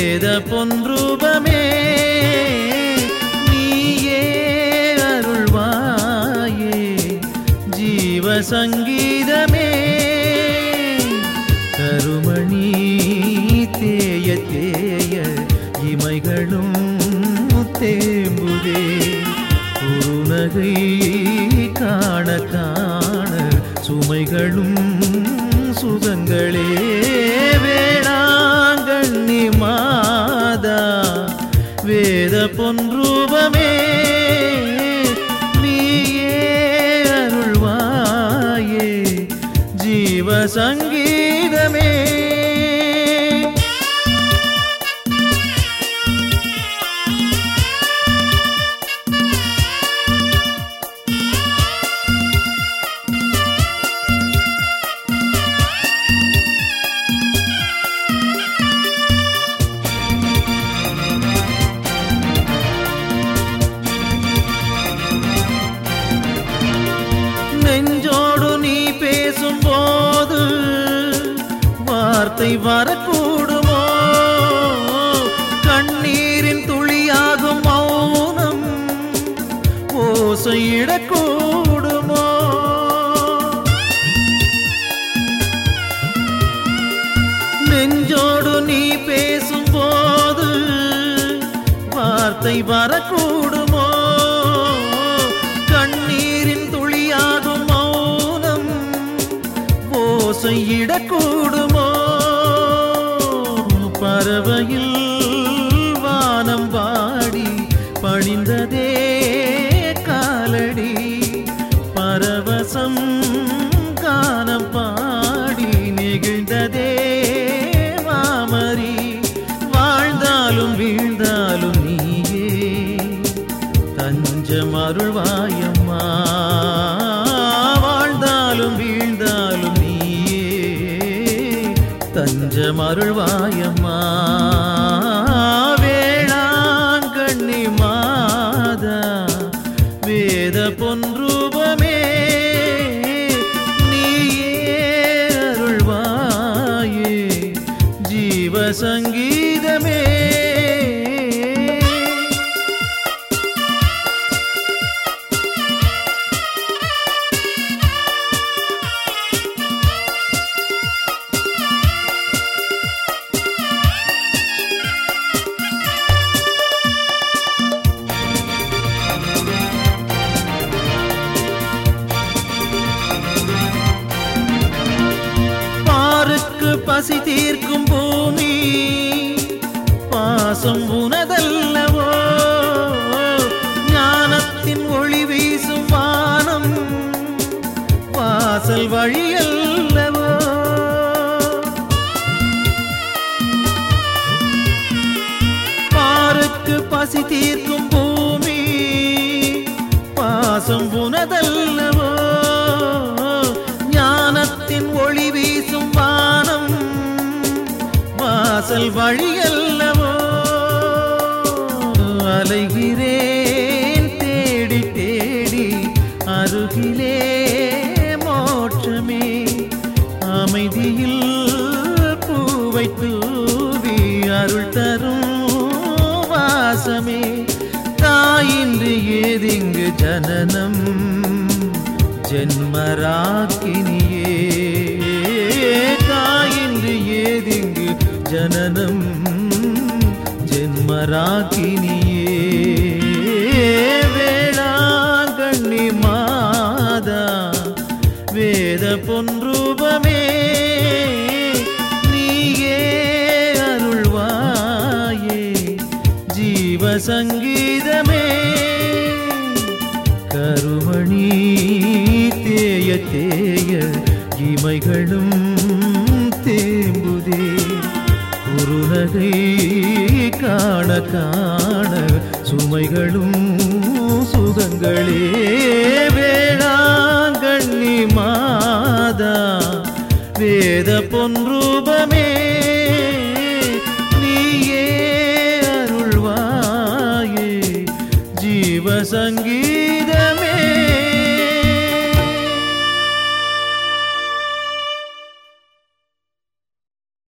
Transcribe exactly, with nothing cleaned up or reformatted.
வேத பொன்ரூபமே நீயே அருள்வாயே ஜீவ சங்கீதமே கருமணி தேய தேய இமைகளும் தேம்புதே குருநகை காண காண சுமைகளும் சுகங்களே வேளாங்கண்ணி மாதா வேத பொன்ரூபமே நீயே அருள்வாயே ஜீவ சங்கீதமே நெஞ்சோடு நீ பேசும்போது வார்த்தை வரக்கூடுமோ கண்ணீரின் துளியாகும் மௌனம் ஓசையிடக்கூடுமோ நெஞ்சோடு நீ பேசும்போது வார்த்தை வரக்கூடுமோ கண்ணீரின் துளியாகும் மௌனம் ஓசையிடக்கூடுமோ பறவையில் வானம் பாடி பணிந்ததே காலடி பரவசம் கானம் பாடி நெகிழ்ந்ததே மாமரி வாழ்ந்தாலும் வீழ்ந்தாலும் நீயே தஞ்சம் அருள்வாயம்மா வாழ்ந்தாலும் வீழ்ந்தாலும் நீயே தஞ்சம் அருள்வாயம்மா வேளாங்கண்ணி மாதா வேத பொன்ரூபமே நீயே அருள்வாயே ஜீவ சங்கீதமே பசி தீர்க்கும் பூமி பாசம் உனதல்லவோ ஞானத்தின் ஒளி வீசும் வானம் வாசல் வழியல்லவோ பாருக்கு பசி தீர்க்கும் பூமி பாசம் உனதல்லவோ ஞானத்தின் ஒளி வீசும் வானம் வாசல் வழியல்லவோ அலைகிறேன் தேடி தேடி அருகிலே மோட்சமே அமைதியில் பூவை தூவி அருள் தரும் வாசமே தாயின்றி ஏதிங்கு ஜனனம் ஜென்மராக்கினியே தாயின்றி ஏதிங்கு ஜனனம் ஜென்மராக்கினியே வேளாங்கண்ணி மாதா வேத பொன்ரூபமே நீயே அருள்வாயே ஜீவ சங்கீதமே கருமணி தேய தேய இமைகளும் தேம்புதே குருநகை காண காண சுமைகளும் சுகங்களே வேளாங்கண்ணி மாதா வேத பொன்ரூபமே நீயே அருள்வாயே ஜீவ சங்கீதமே